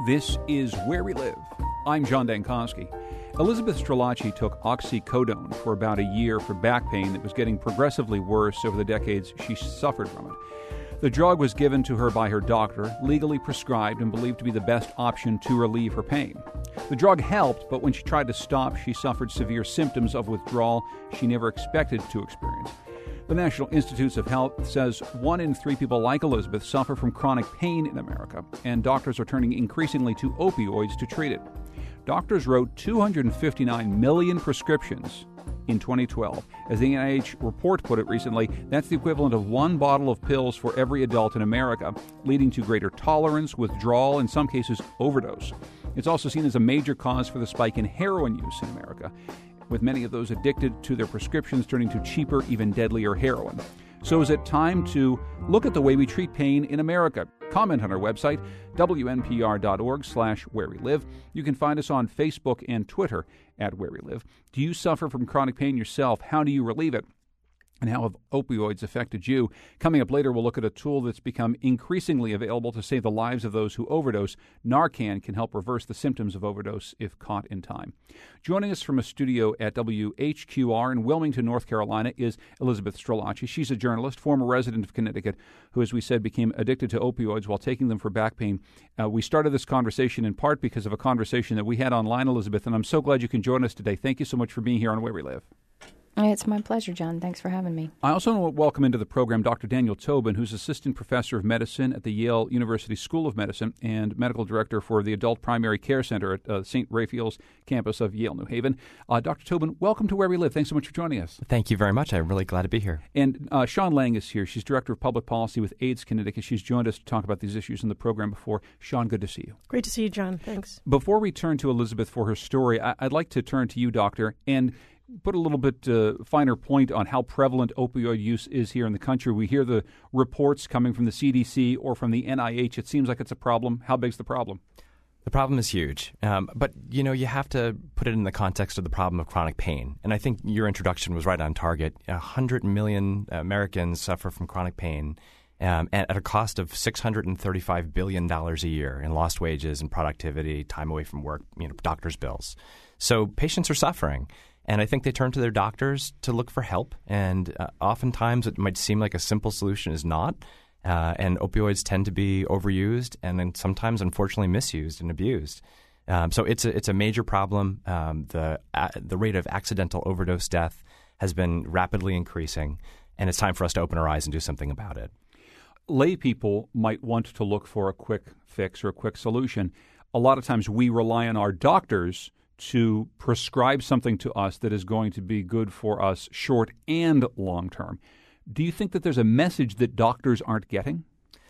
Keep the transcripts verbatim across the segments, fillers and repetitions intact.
This is Where We Live. I'm John Dankosky. Elizabeth Strelacci took oxycodone for about a year for back pain that was getting progressively worse over the decades she suffered from it. The drug was given to her by her doctor, legally prescribed and believed to be the best option to relieve her pain. The drug helped, but when she tried to stop, she suffered severe symptoms of withdrawal she never expected to experience. The National Institutes of Health says one in three people like Elizabeth suffer from chronic pain in America, and doctors are turning increasingly to opioids to treat it. Doctors wrote two hundred fifty-nine million prescriptions in twenty twelve. As the N I H report put it recently, that's the equivalent of one bottle of pills for every adult in America, leading to greater tolerance, withdrawal, in some cases overdose. It's also seen as a major cause for the spike in heroin use in America, with many of those addicted to their prescriptions turning to cheaper, even deadlier heroin. So is it time to look at the way we treat pain in America? Comment on our website, W N P R dot org slash where we live. You can find us on Facebook and Twitter at Where We Live. Do you suffer from chronic pain yourself? How do you relieve it? And how have opioids affected you? Coming up later, we'll look at a tool that's become increasingly available to save the lives of those who overdose. Narcan can help reverse the symptoms of overdose if caught in time. Joining us from a studio at W H Q R in Wilmington, North Carolina, is Elizabeth Strelacci. She's a journalist, former resident of Connecticut, who, as we said, became addicted to opioids while taking them for back pain. Uh, we started this conversation in part because of a conversation that we had online, Elizabeth, and I'm so glad you can join us today. Thank you so much for being here on Where We Live. It's my pleasure, John. Thanks for having me. I also want to welcome into the program Doctor Daniel Tobin, who's Assistant Professor of Medicine at the Yale University School of Medicine and Medical Director for the Adult Primary Care Center at uh, Saint Raphael's campus of Yale, New Haven. Uh, Doctor Tobin, welcome to Where We Live. Thanks so much for joining us. Thank you very much. I'm really glad to be here. And uh, Sean Lang is here. She's Director of Public Policy with AIDS Connecticut. She's joined us to talk about these issues in the program before. Sean, good to see you. Great to see you, John. Thanks. Before we turn to Elizabeth for her story, I- I'd like to turn to you, Doctor, and put a little bit uh, finer point on how prevalent opioid use is here in the country. We hear the reports coming from the C D C or from the N I H. It seems like it's a problem. How big's the problem? The problem is huge. Um, but, you know, you have to put it in the context of the problem of chronic pain. And I think your introduction was right on target. one hundred million Americans suffer from chronic pain um, at a cost of six hundred thirty-five billion dollars a year in lost wages and productivity, time away from work, you know, doctor's bills. So patients are suffering. And I think they turn to their doctors to look for help. And uh, oftentimes it might seem like a simple solution is not. Uh, and opioids tend to be overused and then sometimes, unfortunately, misused and abused. Um, so it's a, it's a major problem. Um, the uh, the rate of accidental overdose death has been rapidly increasing. And it's time for us to open our eyes and do something about it. Lay people might want to look for a quick fix or a quick solution. A lot of times we rely on our doctors to prescribe something to us that is going to be good for us short and long term. Do you think that there's a message that doctors aren't getting?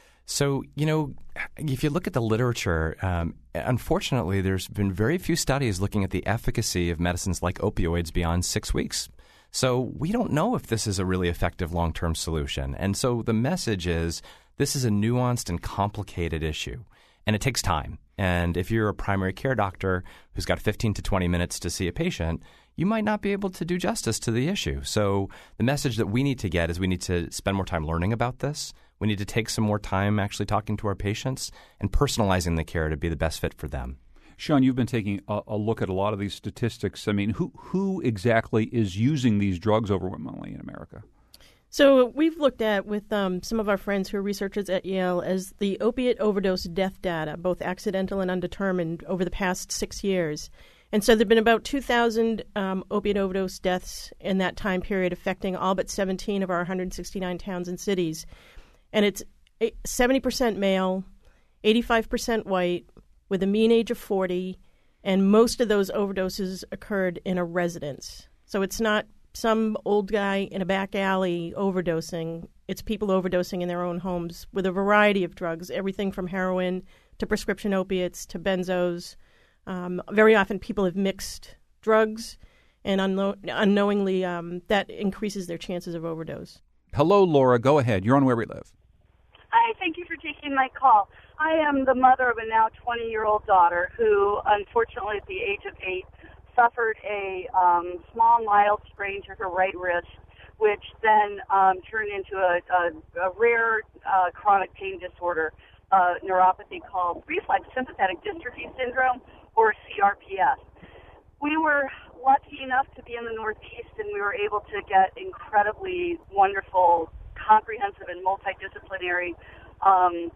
So, you know, if you look at the literature, um, unfortunately, there's been very few studies looking at the efficacy of medicines like opioids beyond six weeks. So we don't know if this is a really effective long-term solution. And so the message is this is a nuanced and complicated issue, and it takes time. And if you're a primary care doctor who's got fifteen to twenty minutes to see a patient, you might not be able to do justice to the issue. So the message that we need to get is we need to spend more time learning about this. We need to take some more time actually talking to our patients and personalizing the care to be the best fit for them. Sean, you've been taking a, a look at a lot of these statistics. I mean, who who exactly is using these drugs overwhelmingly in America? So we've looked at, with um, some of our friends who are researchers at Yale, as the opiate overdose death data, both accidental and undetermined, over the past six years. And so there have been about two thousand um, opiate overdose deaths in that time period, affecting all but seventeen of our one hundred sixty-nine towns and cities. And it's seventy percent male, eighty-five percent white, with a mean age of forty, and most of those overdoses occurred in a residence. So it's not some old guy in a back alley overdosing. It's people overdosing in their own homes with a variety of drugs, everything from heroin to prescription opiates to benzos. Um, very often people have mixed drugs, and unknow- unknowingly um, that increases their chances of overdose. Hello, Laura. Go ahead. You're on Where We Live. Hi, thank you for taking my call. I am the mother of a now twenty-year-old daughter who, unfortunately, at the age of eight, suffered a um, small, mild sprain to her right wrist, which then um, turned into a, a, a rare uh, chronic pain disorder uh, neuropathy called reflex sympathetic dystrophy syndrome, or C R P S. We were lucky enough to be in the Northeast, and we were able to get incredibly wonderful, comprehensive, and multidisciplinary um,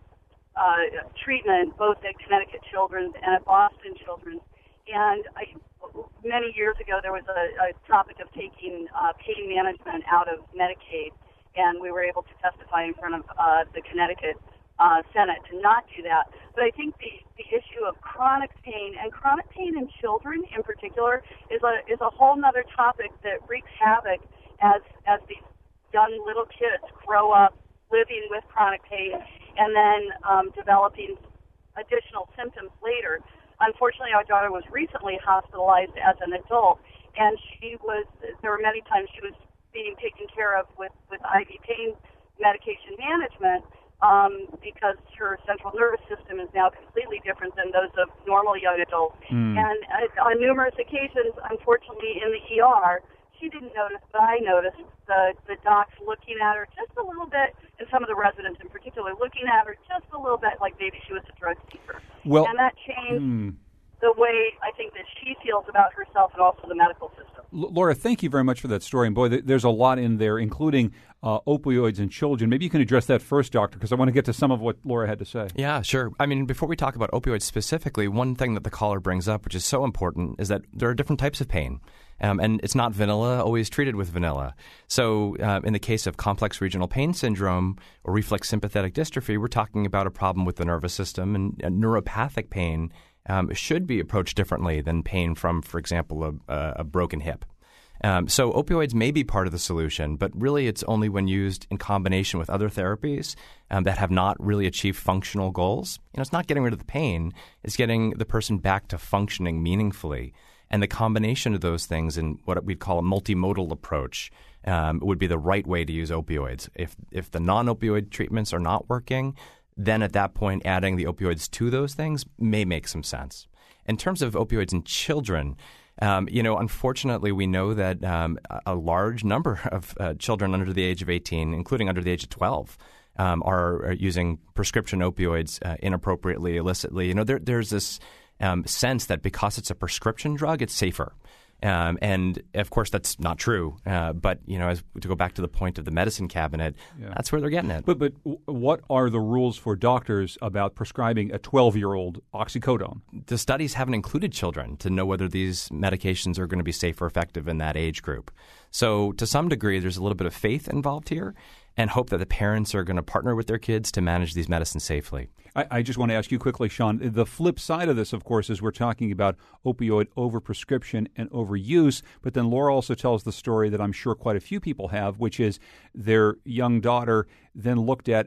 uh, treatment, both at Connecticut Children's and at Boston Children's. And I, many years ago, there was a, a topic of taking uh, pain management out of Medicaid, and we were able to testify in front of uh, the Connecticut uh, Senate to not do that. But I think the, the issue of chronic pain, and chronic pain in children in particular, is a is a whole other topic that wreaks havoc as as these young little kids grow up living with chronic pain and then um, developing additional symptoms later. Unfortunately, our daughter was recently hospitalized as an adult, and she was, there were many times she was being taken care of with, with I V pain medication management um, because her central nervous system is now completely different than those of normal young adults. Mm. And uh, on numerous occasions, unfortunately, in the E R, she didn't notice, but I noticed the, the docs looking at her just a little bit, and some of the residents in particular looking at her just a little bit like maybe she was a drug seeker. Well, and that changed mm. the way I think that she feels about herself and also the medical system. L- Laura, thank you very much for that story. And boy, th- there's a lot in there, including uh, opioids in children. Maybe you can address that first, Doctor, because I want to get to some of what Laura had to say. Yeah, sure. I mean, before we talk about opioids specifically, one thing that the caller brings up, which is so important, is that there are different types of pain. Um, and it's not vanilla, always treated with vanilla. So uh, in the case of complex regional pain syndrome or reflex sympathetic dystrophy, we're talking about a problem with the nervous system, and, and neuropathic pain um, should be approached differently than pain from, for example, a, a broken hip. Um, so opioids may be part of the solution, but really it's only when used in combination with other therapies um, that have not really achieved functional goals. You know, it's not getting rid of the pain, it's getting the person back to functioning meaningfully. And the combination of those things in what we'd call a multimodal approach um, would be the right way to use opioids. If if the non-opioid treatments are not working, then at that point adding the opioids to those things may make some sense. In terms of opioids in children, um, you know, unfortunately we know that um, a large number of uh, children under the age of eighteen, including under the age of twelve, um, are, are using prescription opioids uh, inappropriately, illicitly. You know, there, there's this Um, sense that because it's a prescription drug, it's safer. Um, and, of course, that's not true. Uh, but, you know, as, to go back to the point of the medicine cabinet, yeah. that's where they're getting it. But but what are the rules for doctors about prescribing a twelve-year-old oxycodone? The studies haven't included children to know whether these medications are going to be safe or effective in that age group. So to some degree, there's a little bit of faith involved here and hope that the parents are going to partner with their kids to manage these medicines safely. I, I just want to ask you quickly, Sean, the flip side of this, of course, is we're talking about opioid overprescription and overuse, but then Laura also tells the story that I'm sure quite a few people have, which is their young daughter then looked at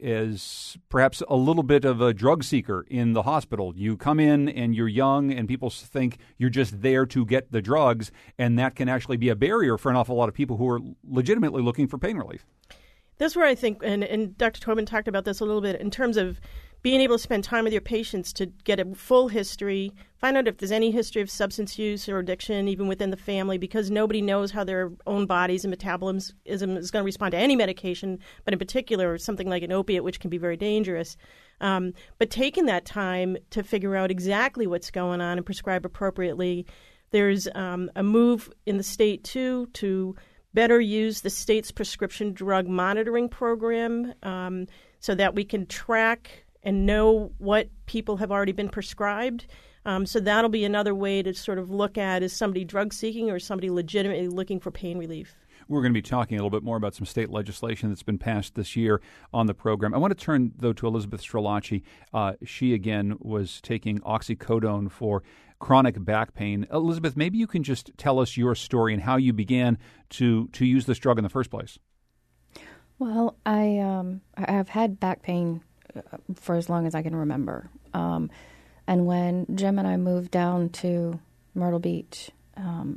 as perhaps a little bit of a drug seeker in the hospital. You come in and you're young and people think you're just there to get the drugs, and that can actually be a barrier for an awful lot of people who are legitimately looking for pain relief. That's where I think, and, and Doctor Tobin talked about this a little bit, in terms of being able to spend time with your patients to get a full history, find out if there's any history of substance use or addiction, even within the family, because nobody knows how their own bodies and metabolism is going to respond to any medication, but in particular something like an opiate, which can be very dangerous. Um, but taking that time to figure out exactly what's going on and prescribe appropriately. There's um, a move in the state, too, to better use the state's prescription drug monitoring program um, so that we can track and know what people have already been prescribed. Um, so that'll be another way to sort of look at, is somebody drug seeking or somebody legitimately looking for pain relief? We're going to be talking a little bit more about some state legislation that's been passed this year on the program. I want to turn, though, to Elizabeth Strelacci. Uh, she, again, was taking oxycodone for chronic back pain. Elizabeth, maybe you can just tell us your story and how you began to, to use this drug in the first place. Well, I um, I've had back pain for as long as I can remember. Um, and when Jim and I moved down to Myrtle Beach, um,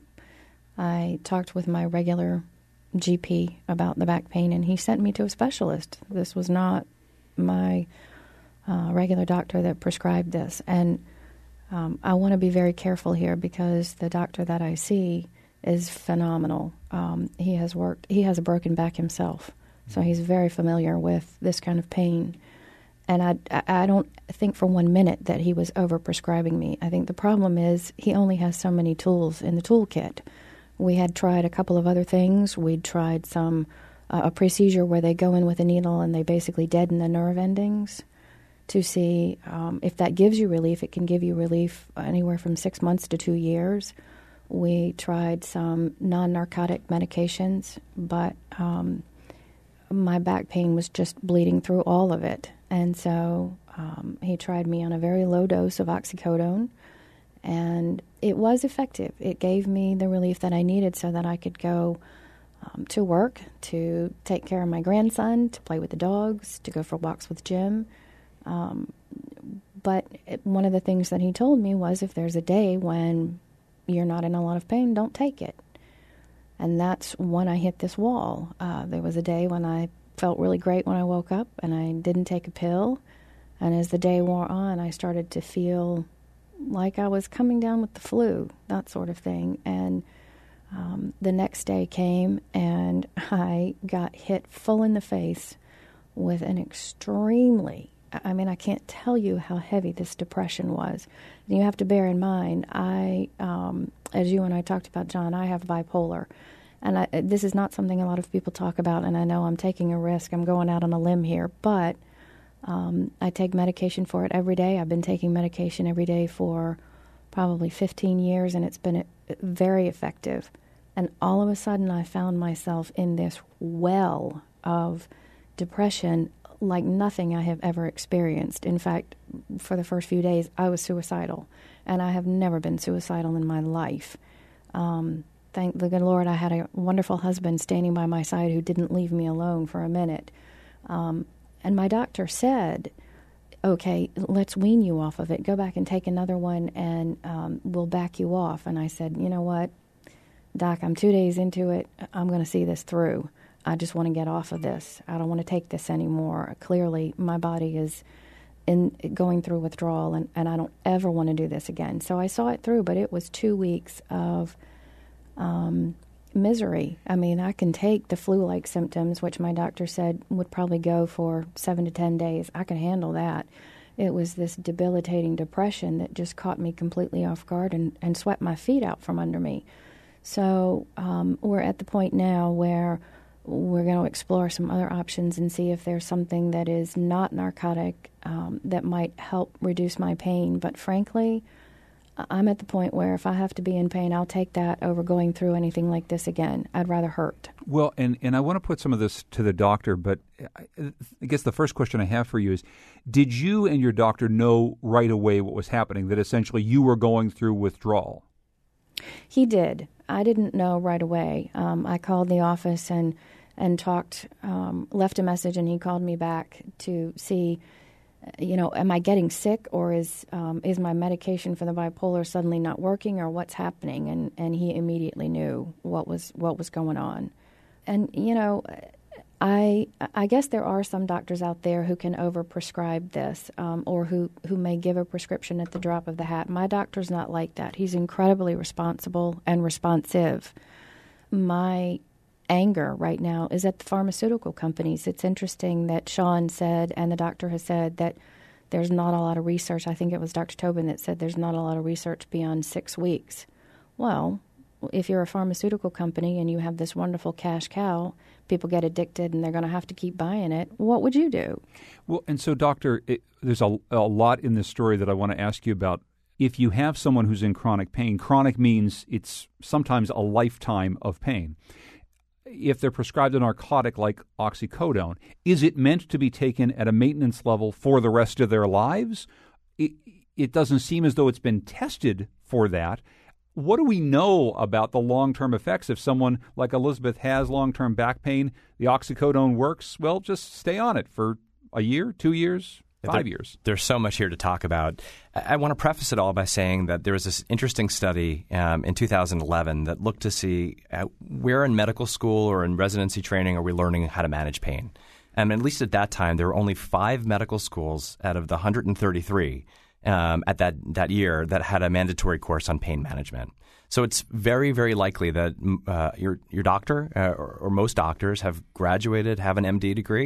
I talked with my regular G P about the back pain, and he sent me to a specialist. This was not my uh, regular doctor that prescribed this. And um, I want to be very careful here because the doctor that I see is phenomenal. Um, he has worked, he has a broken back himself, so he's very familiar with this kind of pain. and I, I don't think for one minute that he was overprescribing me. I think the problem is he only has so many tools in the toolkit. We had tried a couple of other things. We'd tried some uh, a procedure where they go in with a needle and they basically deaden the nerve endings to see um, if that gives you relief. It can give you relief anywhere from six months to two years. We tried some non-narcotic medications, but um, my back pain was just bleeding through all of it. And so um, he tried me on a very low dose of oxycodone, and it was effective. It gave me the relief that I needed so that I could go um, to work, to take care of my grandson, to play with the dogs, to go for walks with Jim. Um, but it, one of the things that he told me was, if there's a day when you're not in a lot of pain, don't take it. And that's when I hit this wall. Uh, there was a day when I felt really great when I woke up, and I didn't take a pill. And as the day wore on, I started to feel like I was coming down with the flu, that sort of thing. And um, the next day came, and I got hit full in the face with an extremely, I mean, I can't tell you how heavy this depression was. You have to bear in mind, I, um, as you and I talked about, John, I have bipolar. And I, this is not something a lot of people talk about, and I know I'm taking a risk. I'm going out on a limb here, but um, I take medication for it every day. I've been taking medication every day for probably fifteen years, and it's been very effective. And all of a sudden, I found myself in this well of depression like nothing I have ever experienced. In fact, for the first few days, I was suicidal, and I have never been suicidal in my life. Um, thank the good Lord, I had a wonderful husband standing by my side who didn't leave me alone for a minute. Um, and my doctor said, okay, let's wean you off of it. Go back and take another one, and um, we'll back you off. And I said, you know what, Doc, I'm two days into it. I'm going to see this through. I just want to get off of this. I don't want to take this anymore. Clearly, my body is in going through withdrawal, and, and I don't ever want to do this again. So I saw it through, but it was two weeks of um, misery. I mean, I can take the flu-like symptoms, which my doctor said would probably go for seven to ten days. I can handle that. It was this debilitating depression that just caught me completely off guard and, and swept my feet out from under me. So um, we're at the point now where we're going to explore some other options and see if there's something that is not narcotic um, that might help reduce my pain. But frankly, I'm at the point where if I have to be in pain, I'll take that over going through anything like this again. I'd rather hurt. Well, and, and I want to put some of this to the doctor, but I guess the first question I have for you is, did you and your doctor know right away what was happening, that essentially you were going through withdrawal? He did. I didn't know right away. Um, I called the office and and talked, um, left a message, and he called me back to see, you know, am I getting sick, or is um, is my medication for the bipolar suddenly not working, or what's happening? And, and he immediately knew what was what was going on. And, you know, I I guess there are some doctors out there who can overprescribe this, um, or who, who may give a prescription at the drop of the hat. My doctor's not like that. He's incredibly responsible and responsive. My anger right now is at the pharmaceutical companies. It's interesting that Sean said, and the doctor has said, that there's not a lot of research. I think it was Doctor Tobin that said there's not a lot of research beyond six weeks. Well, if you're a pharmaceutical company and you have this wonderful cash cow, people get addicted and they're going to have to keep buying it, what would you do? Well, and so, Doctor, it, there's a, a lot in this story that I want to ask you about. If you have someone who's in chronic pain, chronic means it's sometimes a lifetime of pain. If they're prescribed a narcotic like oxycodone, is it meant to be taken at a maintenance level for the rest of their lives? It, it doesn't seem as though it's been tested for that. What do we know about the long-term effects? If someone like Elizabeth has long-term back pain, the oxycodone works, well, just stay on it for a year, two years, five there, years. There's so much here to talk about. I, I want to preface it all by saying that there was this interesting study um, in two thousand eleven that looked to see uh, where in medical school or in residency training are we learning how to manage pain. And at least at that time, there were only five medical schools out of the one hundred thirty-three um, at that, that year that had a mandatory course on pain management. So it's very, very likely that uh, your your doctor uh, or, or most doctors have graduated, have an M D degree,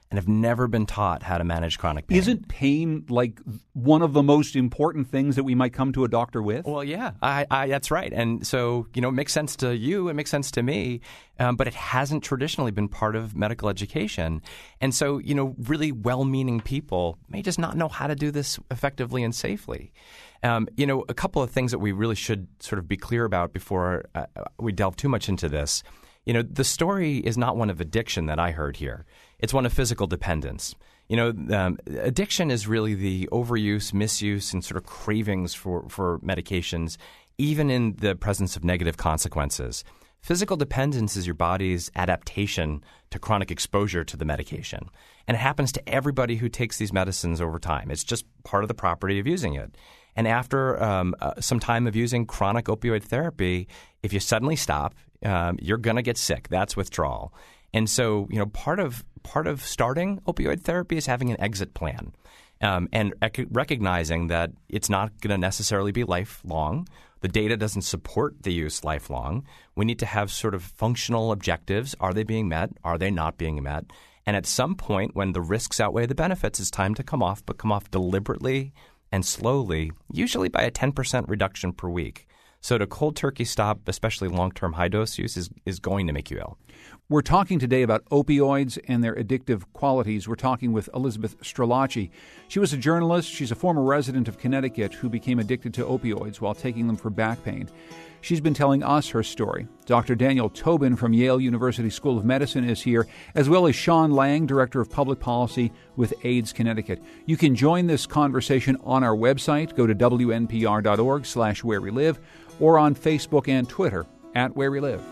and have never been taught how to manage chronic pain. Isn't pain like one of the most important things that we might come to a doctor with? Well, yeah, I, I, that's right. And so, you know, it makes sense to you, it makes sense to me, um, but it hasn't traditionally been part of medical education. And so, you know, really well-meaning people may just not know how to do this effectively and safely. Um, you know, a couple of things that we really should sort of be clear about before uh, we delve too much into this. You know, the story is not one of addiction that I heard here. It's one of physical dependence. You know, um, addiction is really the overuse, misuse, and sort of cravings for, for medications, even in the presence of negative consequences. Physical dependence is your body's adaptation to chronic exposure to the medication. And it happens to everybody who takes these medicines over time. It's just part of the property of using it. And after um, uh, some time of using chronic opioid therapy, if you suddenly stop, um, you're going to get sick. That's withdrawal. And so, you know, part of part of starting opioid therapy is having an exit plan um, and rec- recognizing that it's not going to necessarily be lifelong. The data doesn't support the use lifelong. We need to have sort of functional objectives. Are they being met? Are they not being met? And at some point, when the risks outweigh the benefits, it's time to come off, but come off deliberately and slowly, usually by a ten percent reduction per week. So to cold turkey stop, especially long-term high-dose use, is, is going to make you ill. We're talking today about opioids and their addictive qualities. We're talking with Elizabeth Strelacci. She was a journalist. She's a former resident of Connecticut who became addicted to opioids while taking them for back pain. She's been telling us her story. Doctor Daniel Tobin from Yale University School of Medicine is here, as well as Sean Lang, Director of Public Policy with AIDS Connecticut. You can join this conversation on our website. Go to W N P R dot org slash where we live, or on Facebook and Twitter at Where We Live.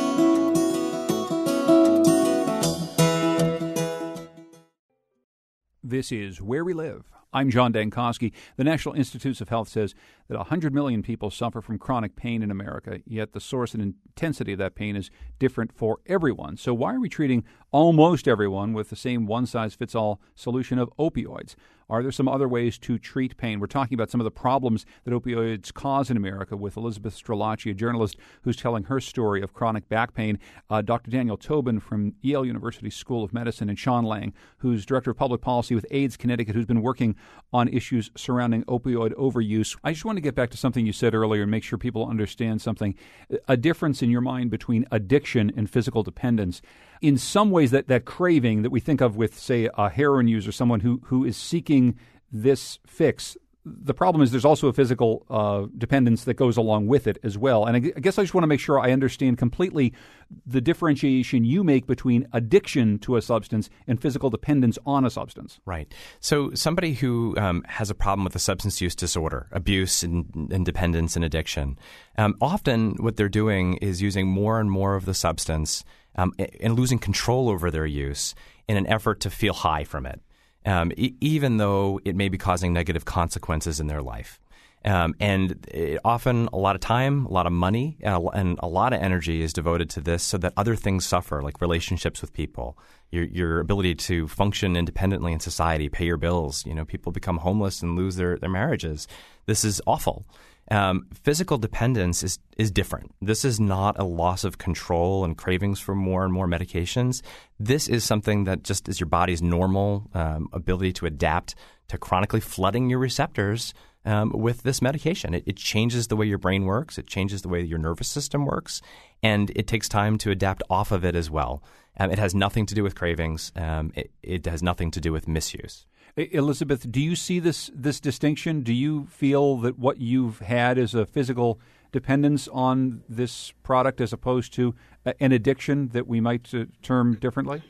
This is Where We Live. I'm John Dankosky. The National Institutes of Health says that one hundred million people suffer from chronic pain in America, yet the source and intensity of that pain is different for everyone. So why are we treating almost everyone with the same one-size-fits-all solution of opioids? Are there some other ways to treat pain? We're talking about some of the problems that opioids cause in America with Elizabeth Strelacci, a journalist who's telling her story of chronic back pain, uh, Doctor Daniel Tobin from Yale University School of Medicine, and Sean Lang, who's Director of Public Policy with AIDS Connecticut, who's been working on issues surrounding opioid overuse. I just want to get back to something you said earlier and make sure people understand something. A difference in your mind between addiction and physical dependence. In some ways, that, that craving that we think of with, say, a heroin user, someone who, who is seeking this fix, the problem is there's also a physical uh, dependence that goes along with it as well. And I, I guess I just want to make sure I understand completely the differentiation you make between addiction to a substance and physical dependence on a substance. Right. So somebody who um, has a problem with a substance use disorder, abuse and, and dependence and addiction, um, often what they're doing is using more and more of the substance um, and losing control over their use in an effort to feel high from it. Um, e- even though it may be causing negative consequences in their life. Um, and it, often a lot of time, a lot of money, and a, and a lot of energy is devoted to this so that other things suffer, like relationships with people, your your ability to function independently in society, pay your bills. You know, people become homeless and lose their, their marriages. This is awful. Um, physical dependence is, is different. This is not a loss of control and cravings for more and more medications. This is something that just is your body's normal um, ability to adapt to chronically flooding your receptors um, with this medication. It, it changes the way your brain works. It changes the way your nervous system works. And it takes time to adapt off of it as well. Um, it has nothing to do with cravings. Um, it, it has nothing to do with misuse. Elizabeth, do you see this this distinction? Do you feel that what you've had is a physical dependence on this product as opposed to an addiction that we might uh, term differently?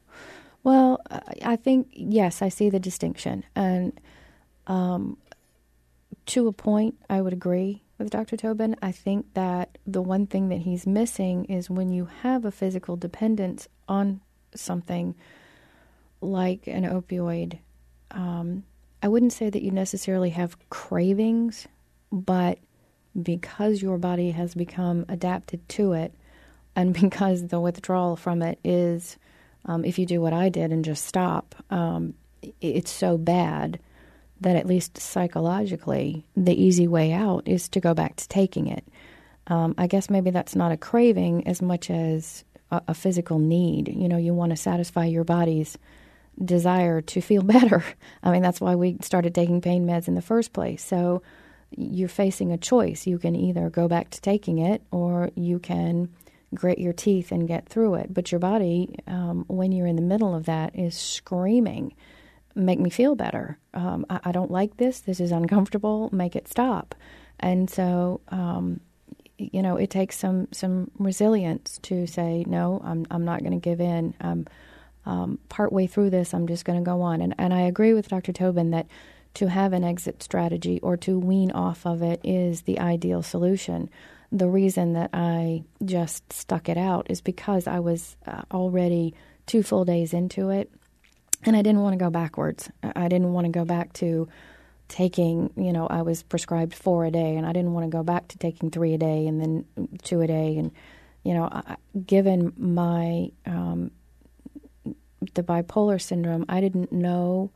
Well, I think, yes, I see the distinction. And um, to a point, I would agree with Doctor Tobin. I think that the one thing that he's missing is when you have a physical dependence on something like an opioid, Um, I wouldn't say that you necessarily have cravings, but because your body has become adapted to it, and because the withdrawal from it is, um, if you do what I did and just stop, um, it's so bad that at least psychologically, the easy way out is to go back to taking it. Um, I guess maybe that's not a craving as much as a, a physical need. You know, you want to satisfy your body's desire to feel better. I mean, that's why we started taking pain meds in the first place. So you're facing a choice. You can either go back to taking it or you can grit your teeth and get through it. But your body, um, when you're in the middle of that, is screaming, make me feel better. Um, I, I don't like this. This is uncomfortable. Make it stop. And so, um, you know, it takes some, some resilience to say, no, I'm I'm not going to give in. Um, um, partway through this, I'm just going to go on. And, and I agree with Doctor Tobin that to have an exit strategy or to wean off of it is the ideal solution. The reason that I just stuck it out is because I was uh, already two full days into it, and I didn't want to go backwards. I didn't want to go back to taking, you know, I was prescribed four a day, and I didn't want to go back to taking three a day and then two a day. And, you know, I, given my, um, the bipolar syndrome, I didn't know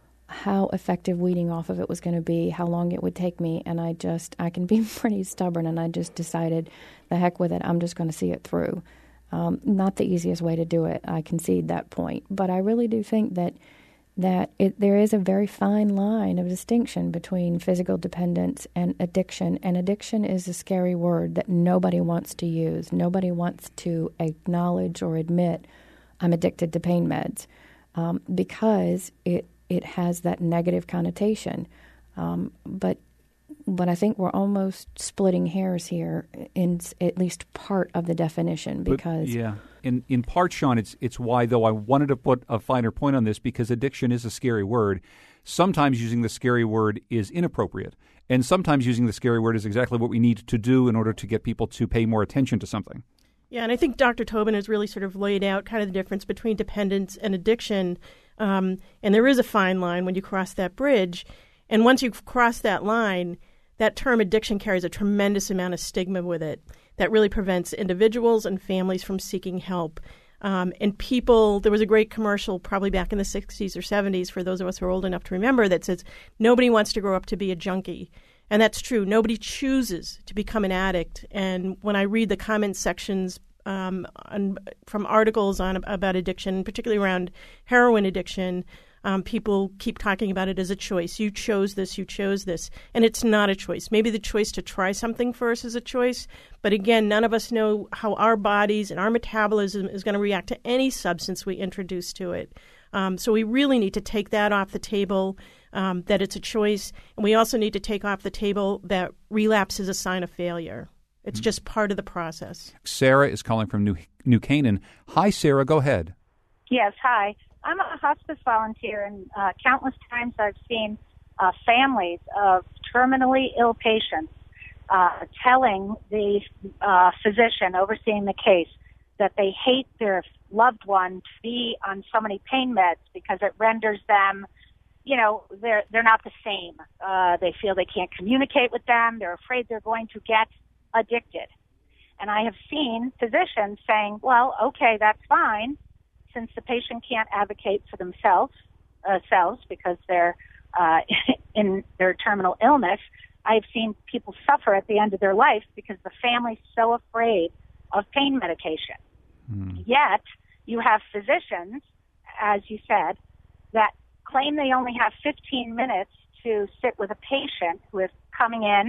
how effective weaning off of it was going to be, how long it would take me. And I just, I can be pretty stubborn, and I just decided, the heck with it, I'm just going to see it through. Um, not the easiest way to do it, I concede that point. But I really do think that that it, there is a very fine line of distinction between physical dependence and addiction. And addiction is a scary word that nobody wants to use. Nobody wants to acknowledge or admit, I'm addicted to pain meds, um, because it it has that negative connotation. Um, but but I think we're almost splitting hairs here in at least part of the definition, because... But, yeah. In in part, Sean, it's it's why, though, I wanted to put a finer point on this, because addiction is a scary word. Sometimes using the scary word is inappropriate, and sometimes using the scary word is exactly what we need to do in order to get people to pay more attention to something. Yeah, and I think Doctor Tobin has really sort of laid out kind of the difference between dependence and addiction, um, and there is a fine line when you cross that bridge, and once you cross that line, that term addiction carries a tremendous amount of stigma with it that really prevents individuals and families from seeking help. Um, and people, there was a great commercial probably back in the sixties or seventies, for those of us who are old enough to remember, that says, nobody wants to grow up to be a junkie. And that's true. Nobody chooses to become an addict. And when I read the comment sections um, on, from articles on about addiction, particularly around heroin addiction, Um, people keep talking about it as a choice. You chose this, you chose this. And it's not a choice. Maybe the choice to try something first is a choice. But again, none of us know how our bodies and our metabolism is going to react to any substance we introduce to it. Um, so we really need to take that off the table, um, that it's a choice. And we also need to take off the table that relapse is a sign of failure. It's just part of the process. Sarah is calling from New, New Canaan. Hi, Sarah. Go ahead. Yes, hi. I'm a hospice volunteer, and uh, countless times I've seen uh, families of terminally ill patients uh, telling the uh, physician overseeing the case that they hate their loved one to be on so many pain meds because it renders them, you know, they're they're not the same. Uh, they feel they can't communicate with them. They're afraid they're going to get addicted. And I have seen physicians saying, well, okay, that's fine, since the patient can't advocate for themselves uh, selves because they're uh, in their terminal illness. I've seen people suffer at the end of their life because the family's so afraid of pain medication. Mm. Yet, you have physicians, as you said, that claim they only have fifteen minutes to sit with a patient who is coming in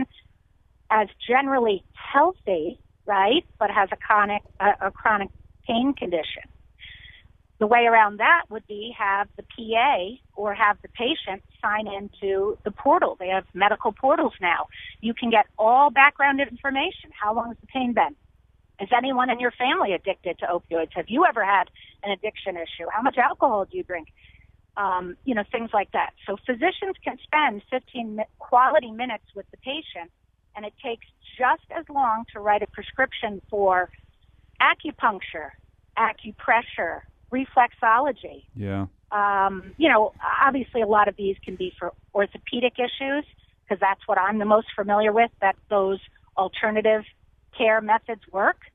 as generally healthy, right, but has a chronic, a, a chronic pain condition. The way around that would be have the P A or have the patient sign into the portal. They have medical portals now. You can get all background information. How long has the pain been? Is anyone in your family addicted to opioids? Have you ever had an addiction issue? How much alcohol do you drink? Um, you know, things like that. So physicians can spend fifteen quality minutes with the patient, and it takes just as long to write a prescription for acupuncture, acupressure, reflexology. Yeah. Um, you know, obviously a lot of these can be for orthopedic issues, because that's what I'm the most familiar with, that those alternative care methods work.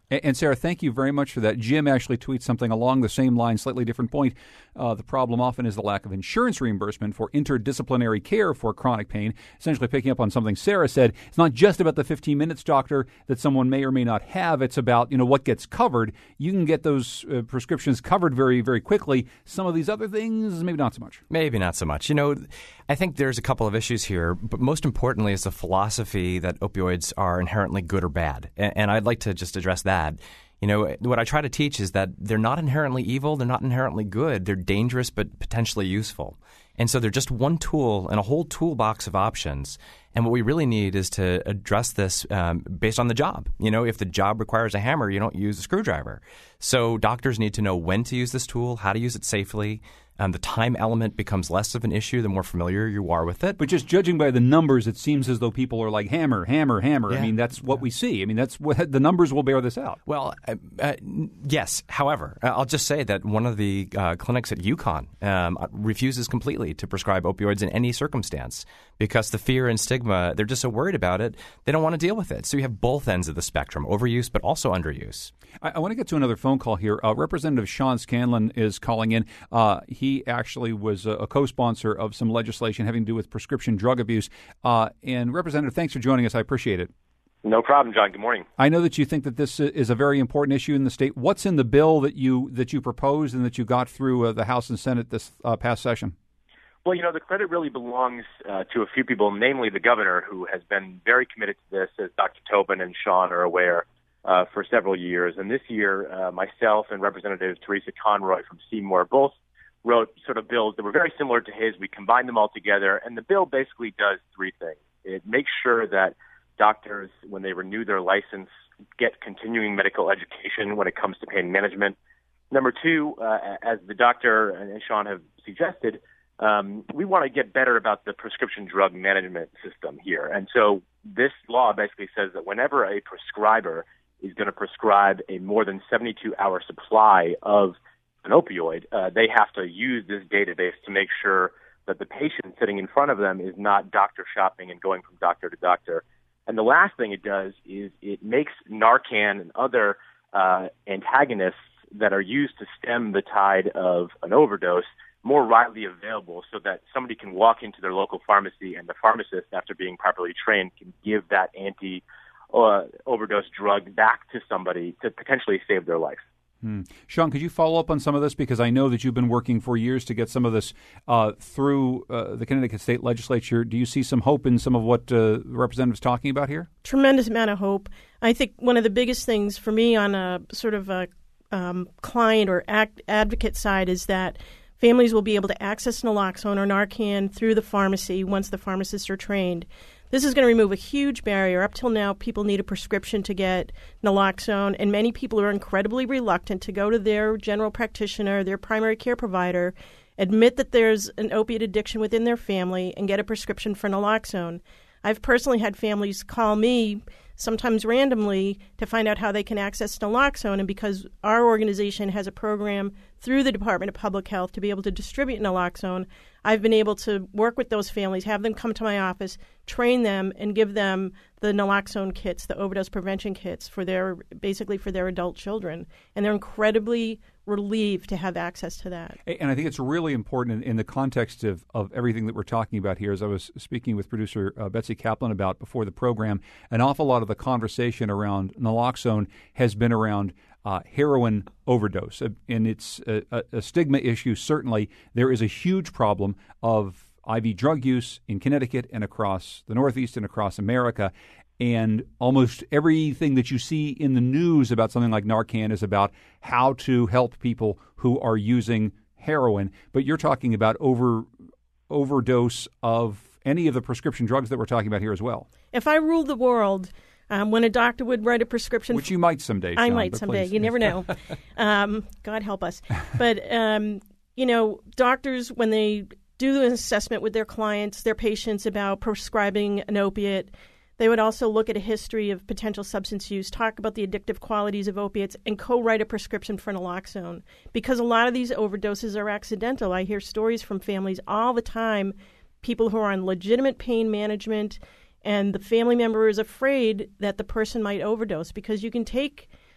And Sarah, thank you very much for that. Jim actually tweets something along the same line, slightly different point. Uh, the problem often is the lack of insurance reimbursement for interdisciplinary care for chronic pain. Essentially picking up on something Sarah said, it's not just about the fifteen minutes, doctor, that someone may or may not have. It's about, you know, what gets covered. You can get those uh, prescriptions covered very, very quickly. Some of these other things, maybe not so much. Maybe not so much. You know, I think there's a couple of issues here, but most importantly is the philosophy that opioids are inherently good or bad. And, and I'd like to just address that. You know, what I try to teach is that they're not inherently evil, they're not inherently good, they're dangerous but potentially useful. And so they're just one tool in a whole toolbox of options. And what we really need is to address this um, based on the job. You know, if the job requires a hammer, you don't use a screwdriver. So doctors need to know when to use this tool, how to use it safely. Um, the time element becomes less of an issue the more familiar you are with it. But just judging by the numbers, it seems as though people are like hammer, hammer, hammer. Yeah. I mean, that's what yeah. we see. I mean, that's what the numbers will bear this out. Well, uh, uh, yes. However, I'll just say that one of the uh, clinics at UConn um, refuses completely to prescribe opioids in any circumstance because the fear and stigma, they're just so worried about it, they don't want to deal with it. So you have both ends of the spectrum, overuse but also underuse. I, I want to get to another phone call here. Uh, Representative Sean Scanlon is calling in. Uh, he actually was a, a co-sponsor of some legislation having to do with prescription drug abuse. Uh, and Representative, thanks for joining us. I appreciate it. No problem, John. Good morning. I know that you think that this is a very important issue in the state. What's in the bill that you that you proposed and that you got through uh, the House and Senate this uh, past session? Well, you know, the credit really belongs uh, to a few people, namely the governor, who has been very committed to this, as Doctor Tobin and Sean are aware, uh, for several years. And this year, uh, myself and Representative Teresa Conroy from Seymour both wrote sort of bills that were very similar to his. We combined them all together, and the bill basically does three things. It makes sure that doctors, when they renew their license, get continuing medical education when it comes to pain management. Number two, uh, as the doctor and Sean have suggested, um, we want to get better about the prescription drug management system here. And so this law basically says that whenever a prescriber is going to prescribe a more than seventy-two hour supply of an opioid, uh, they have to use this database to make sure that the patient sitting in front of them is not doctor shopping and going from doctor to doctor. And the last thing it does is it makes Narcan and other uh, antagonists that are used to stem the tide of an overdose more widely available so that somebody can walk into their local pharmacy and the pharmacist, after being properly trained, can give that anti uh, overdose drug back to somebody to potentially save their life. Hmm. Sean, could you follow up on some of this? Because I know that you've been working for years to get some of this uh, through uh, the Connecticut State Legislature. Do you see some hope in some of what uh, the representative's talking about here? Tremendous amount of hope. I think one of the biggest things for me on a sort of a um, client or act, advocate side is that families will be able to access naloxone or Narcan through the pharmacy once the pharmacists are trained. This is going to remove a huge barrier. Up till now, people need a prescription to get naloxone, and many people are incredibly reluctant to go to their general practitioner, their primary care provider, admit that there's an opiate addiction within their family, and get a prescription for naloxone. I've personally had families call me, sometimes randomly, to find out how they can access naloxone, and because our organization has a program through the Department of Public Health to be able to distribute naloxone, I've been able to work with those families, have them come to my office, train them, and give them the naloxone kits, the overdose prevention kits, for their basically for their adult children. And they're incredibly relieved to have access to that. And I think it's really important in, in the context of, of everything that we're talking about here. As I was speaking with producer uh, Betsy Kaplan about before the program, an awful lot of the conversation around naloxone has been around Uh, heroin overdose, uh, and it's a, a, a stigma issue. Certainly, there is a huge problem of I V drug use in Connecticut and across the Northeast and across America. And almost everything that you see in the news about something like Narcan is about how to help people who are using heroin. But you're talking about over overdose of any of the prescription drugs that we're talking about here as well. If I ruled the world, Um, when a doctor would write a prescription... Which you might someday, Sean, I might someday. Please. You never know. um, God help us. But, um, you know, doctors, when they do an assessment with their clients, their patients about prescribing an opiate, they would also look at a history of potential substance use, talk about the addictive qualities of opiates, and co-write a prescription for naloxone. Because a lot of these overdoses are accidental. I hear stories from families all the time, people who are on legitimate pain management, and the family member is afraid that the person might overdose, because you can take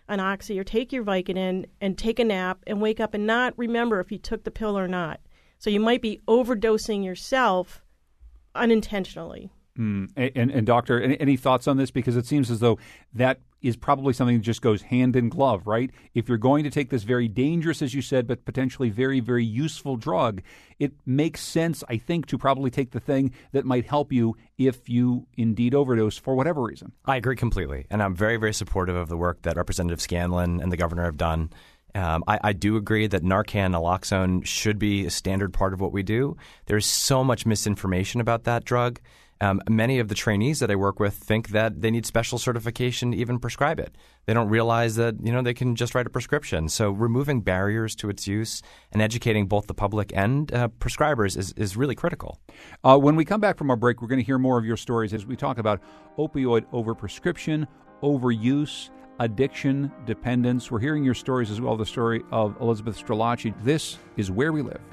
an Oxy or take your Vicodin and take a nap and wake up and not remember if you took the pill or not. So you might be overdosing yourself unintentionally. Mm. And, and, and doctor, any, any thoughts on this? Because it seems as though that is probably something that just goes hand in glove, right? If you're going to take this very dangerous, as you said, but potentially very, very useful drug, it makes sense, I think, to probably take the thing that might help you if you indeed overdose for whatever reason. I agree completely. And I'm very, very supportive of the work that Representative Scanlon and the governor have done. Um, I, I do agree that Narcan naloxone should be a standard part of what we do. There's so much misinformation about that drug. Um, many of the trainees that I work with think that they need special certification to even prescribe it. They don't realize that, you know, they can just write a prescription. So removing barriers to its use and educating both the public and uh, prescribers is, is really critical. Uh, when we come back from our break, we're going to hear more of your stories as we talk about opioid overprescription, overuse, addiction, dependence. We're hearing your stories as well, the story of Elizabeth Strelacci. This is Where We Live.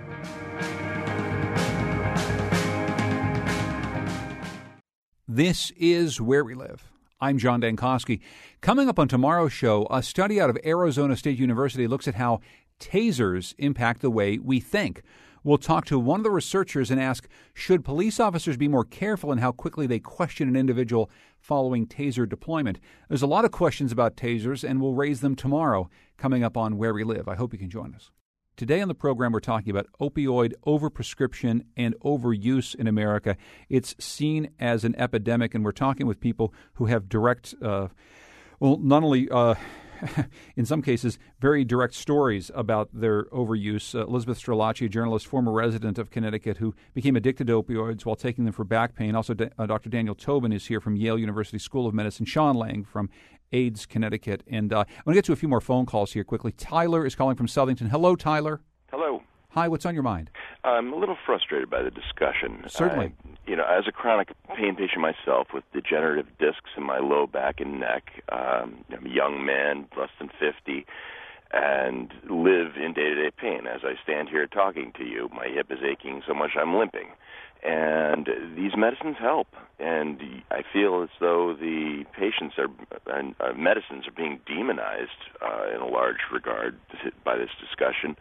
This is Where We Live. I'm John Dankosky. Coming up on tomorrow's show, a study out of Arizona State University looks at how tasers impact the way we think. We'll talk to one of the researchers and ask, should police officers be more careful in how quickly they question an individual following taser deployment? There's a lot of questions about tasers, and we'll raise them tomorrow, coming up on Where We Live. I hope you can join us. Today on the program, we're talking about opioid overprescription and overuse in America. It's seen as an epidemic, and we're talking with people who have direct, uh, well, not only, uh, in some cases, very direct stories about their overuse. Uh, Elizabeth Strelacci, a journalist, former resident of Connecticut, who became addicted to opioids while taking them for back pain. Also, uh, Doctor Daniel Tobin is here from Yale University School of Medicine. Sean Lang from AIDS, Connecticut. And uh, I want to get to a few more phone calls here quickly. Tyler is calling from Southington. Hello, Tyler. Hello. Hi, what's on your mind? I'm a little frustrated by the discussion. Certainly. I, you know, as a chronic pain patient myself with degenerative discs in my low back and neck, um, I'm a young man, less than fifty, and live in day-to-day pain. As I stand here talking to you, my hip is aching so much I'm limping. And these medicines help, and I feel as though the patients are and uh, medicines are being demonized uh, in a large regard by this discussion.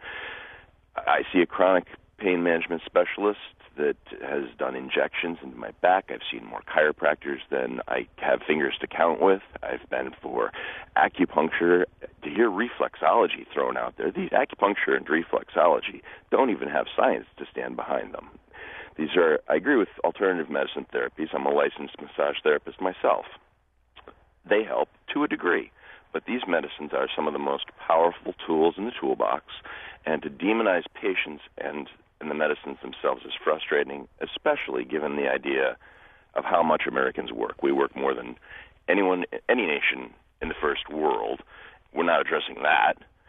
I see a chronic pain management specialist that has done injections into my back. I've seen more chiropractors than I have fingers to count with. I've been for acupuncture. To hear reflexology thrown out there, these acupuncture and reflexology don't even have science to stand behind them. These are, I agree with alternative medicine therapies. I'm a licensed massage therapist myself. They help to a degree, but these medicines are some of the most powerful tools in the toolbox, and to demonize patients and, and the medicines themselves is frustrating, especially given the idea of how much Americans work. We work more than anyone, any nation in the first world. We're not addressing that,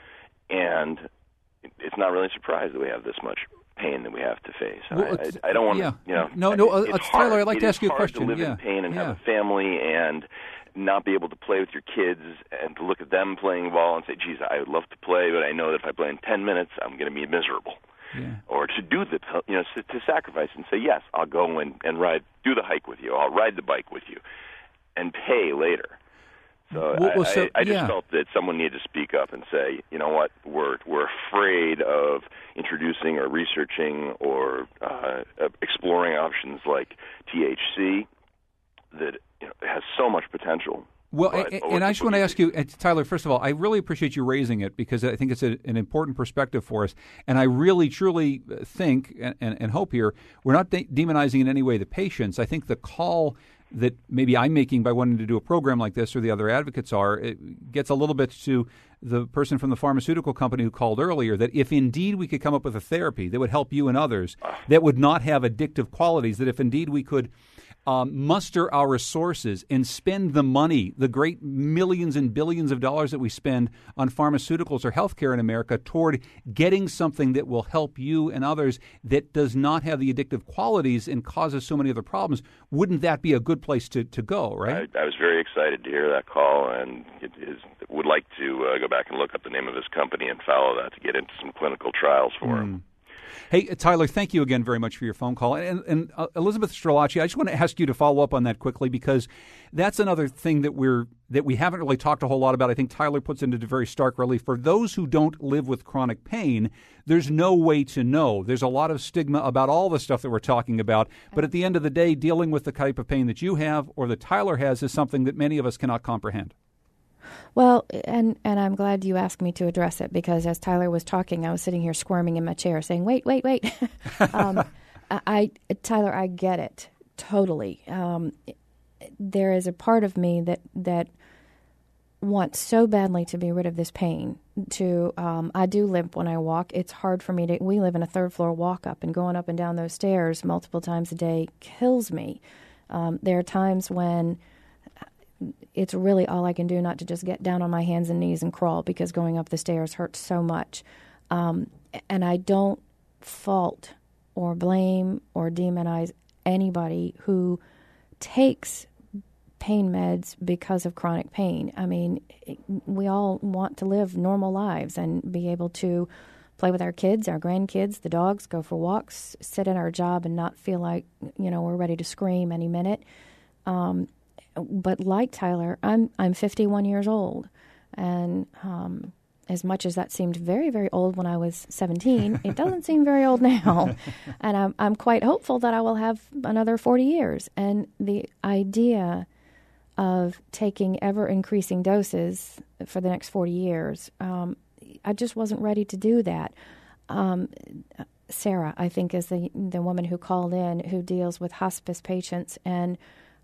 and it's not really a surprise that we have this much pain that we have to face. Well, I, I don't want yeah. to, you know. No, no, uh, it's Tyler, hard. I'd like it to ask you a hard question. To live yeah. in pain and yeah. have a family and not be able to play with your kids and to look at them playing ball and say, geez, I would love to play, but I know that if I play in ten minutes, I'm going to be miserable. Yeah. Or to do the, you know, to sacrifice and say, yes, I'll go and, and ride, do the hike with you. I'll ride the bike with you and pay later. So, well, I, well, so I, I just yeah. felt that someone needed to speak up and say, you know what, we're we're afraid of introducing or researching or uh, exploring options like T H C that you know, has so much potential. Well, but, and, and I just want to ask you, Tyler, first of all, I really appreciate you raising it because I think it's a, an important perspective for us. And I really, truly think and, and, and hope here, we're not de- demonizing in any way the patients. I think the call that maybe I'm making by wanting to do a program like this or the other advocates are, it gets a little bit to the person from the pharmaceutical company who called earlier, that if indeed we could come up with a therapy that would help you and others, that would not have addictive qualities, that if indeed we could um, muster our resources and spend the money, the great millions and billions of dollars that we spend on pharmaceuticals or healthcare in America toward getting something that will help you and others that does not have the addictive qualities and causes so many other problems, wouldn't that be a good place to, to go, right? I, I was very excited to hear that call and it is, would like to uh, go back and look up the name of his company and follow that to get into some clinical trials for mm. him. Hey, Tyler, thank you again very much for your phone call. And, and uh, Elizabeth Strelacci, I just want to ask you to follow up on that quickly, because that's another thing that we're that we haven't really talked a whole lot about. I think Tyler puts into very stark relief. For those who don't live with chronic pain, there's no way to know. There's a lot of stigma about all the stuff that we're talking about. But at the end of the day, dealing with the type of pain that you have or that Tyler has is something that many of us cannot comprehend. Well, and, and I'm glad you asked me to address it, because as Tyler was talking, I was sitting here squirming in my chair saying, wait, wait, wait. um, I, Tyler, I get it totally. Um, there is a part of me that, that wants so badly to be rid of this pain. To um, I do limp when I walk. It's hard for me to, we live in a third floor walk up, and going up and down those stairs multiple times a day kills me. Um, there are times when it's really all I can do not to just get down on my hands and knees and crawl, because going up the stairs hurts so much. Um, and I don't fault or blame or demonize anybody who takes pain meds because of chronic pain. I mean, we all want to live normal lives and be able to play with our kids, our grandkids, the dogs, go for walks, sit at our job and not feel like, you know, we're ready to scream any minute. Um, but like Tyler, I'm I'm fifty-one years old, and um, as much as that seemed very, very old when I was seventeen, it doesn't seem very old now. And I'm I'm quite hopeful that I will have another forty years. And the idea of taking ever-increasing doses for the next forty years, um, I just wasn't ready to do that. Um, Sarah, I think, is the the woman who called in who deals with hospice patients. And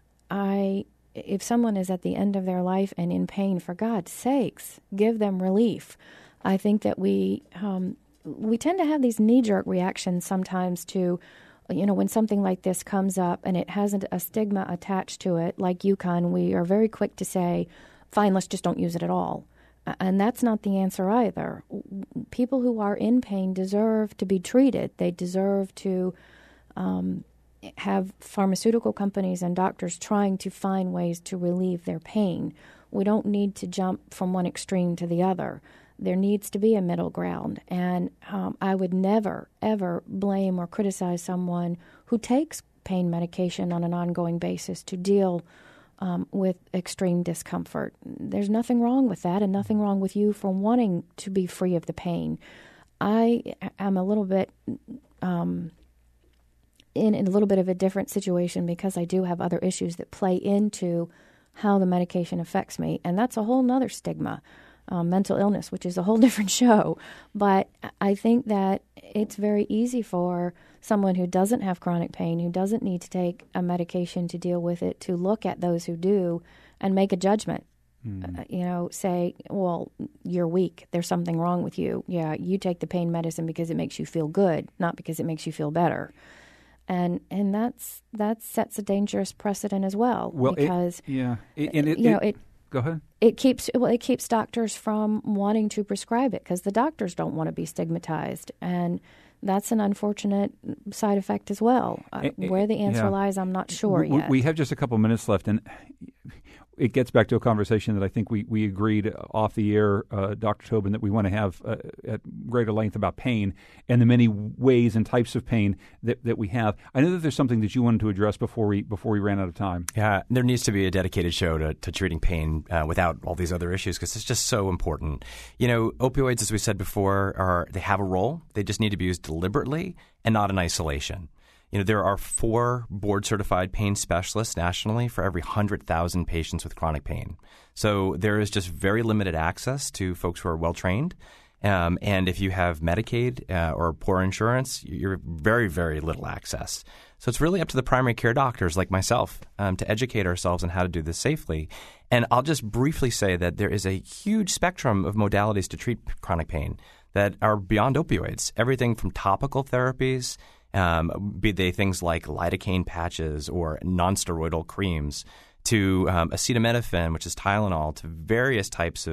I, if someone is at the end of their life and in pain, for God's sakes, give them relief. I think that we um, we tend to have these knee-jerk reactions sometimes to, you know, when something like this comes up and it hasn't a stigma attached to it, like UConn, we are very quick to say, fine, let's just don't use it at all. And that's not the answer either. People who are in pain deserve to be treated. They deserve to um, have pharmaceutical companies and doctors trying to find ways to relieve their pain. We don't need to jump from one extreme to the other. There needs to be a middle ground. And um, I would never, ever blame or criticize someone who takes pain medication on an ongoing basis to deal um, with extreme discomfort. There's nothing wrong with that, and nothing wrong with you for wanting to be free of the pain. I am a little bit um, in, in a little bit of a different situation because I do have other issues that play into how the medication affects me, and that's a whole nother stigma. Um, mental illness, which is a whole different show. But I think that it's very easy for someone who doesn't have chronic pain, who doesn't need to take a medication to deal with it, to look at those who do and make a judgment. Mm. Uh, you know, say, well, you're weak. There's something wrong with you. Yeah, you take the pain medicine because it makes you feel good, not because it makes you feel better. And and that's that sets a dangerous precedent as well. Well, because it, yeah, it, and it, you know it, it. Go ahead. It keeps well. It keeps doctors from wanting to prescribe it because the doctors don't want to be stigmatized, and that's an unfortunate side effect as well. Uh, it, it, where the answer yeah. lies, I'm not sure we, yet. We have just a couple minutes left, and it gets back to a conversation that I think we, we agreed off the air, uh, Doctor Tobin, that we want to have uh, at greater length about pain and the many ways and types of pain that, that we have. I know that there's something that you wanted to address before we before we ran out of time. Yeah, there needs to be a dedicated show to, to treating pain uh, without all these other issues because it's just so important. You know, opioids, as we said before, are they have a role. They just need to be used deliberately and not in isolation. You know, there are four board-certified pain specialists nationally for every one hundred thousand patients with chronic pain. So there is just very limited access to folks who are well-trained. Um, and if you have Medicaid uh, or poor insurance, you're very, very little access. So it's really up to the primary care doctors like myself um, to educate ourselves on how to do this safely. And I'll just briefly say that there is a huge spectrum of modalities to treat chronic pain that are beyond opioids. Everything from topical therapies, Um, be they things like lidocaine patches or nonsteroidal creams, to um, acetaminophen, which is Tylenol, to various types of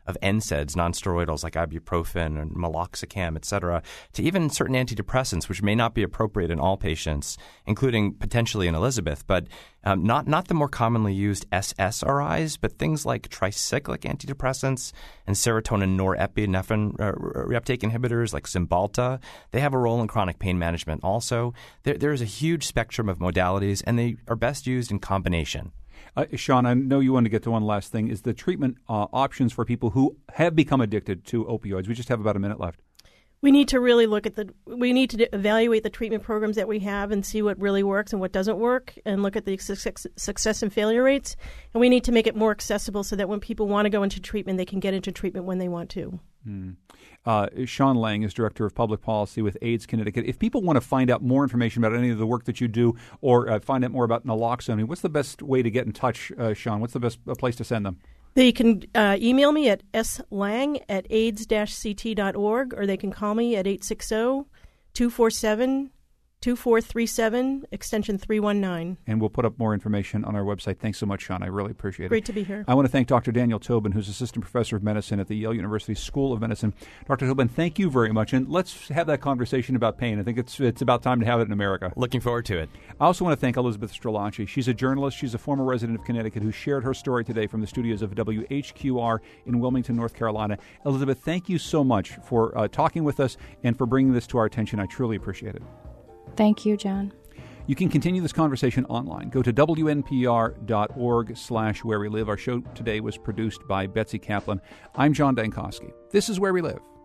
of N SAIDs, nonsteroidals like ibuprofen and meloxicam, et cetera, to even certain antidepressants, which may not be appropriate in all patients, including potentially in Elizabeth, but um, not, not the more commonly used S S R Is, but things like tricyclic antidepressants and serotonin norepinephrine uh, reuptake inhibitors like Cymbalta. They have a role in chronic pain management also. There, there is a huge spectrum of modalities, and they are best used in combination. Uh, Sean, I know you want to get to one last thing. Is the treatment uh, options for people who have become addicted to opioids? We just have about a minute left. We need to really look at the, we need to evaluate the treatment programs that we have and see what really works and what doesn't work, and look at the success, success and failure rates. And we need to make it more accessible so that when people want to go into treatment, they can get into treatment when they want to. Mm. Uh, Sean Lang is Director of Public Policy with AIDS Connecticut. If people want to find out more information about any of the work that you do, or uh, find out more about naloxone, what's the best way to get in touch, uh, Sean? What's the best uh, place to send them? They can uh, email me at slang at aids dash c t dot org, or they can call me at eight six zero, two four seven, two four three seven, extension three one nine. And we'll put up more information on our website. Thanks so much, Sean. I really appreciate it. Great to be here. I want to thank Doctor Daniel Tobin, who's Assistant Professor of Medicine at the Yale University School of Medicine. Doctor Tobin, thank you very much. And let's have that conversation about pain. I think it's it's about time to have it in America. Looking forward to it. I also want to thank Elizabeth Strelacci. She's a journalist. She's a former resident of Connecticut who shared her story today from the studios of W H Q R in Wilmington, North Carolina. Elizabeth, thank you so much for uh, talking with us and for bringing this to our attention. I truly appreciate it. Thank you, John. You can continue this conversation online. Go to W N P R dot org slash where we live. Our show today was produced by Betsy Kaplan. I'm John Dankosky. This is Where We Live.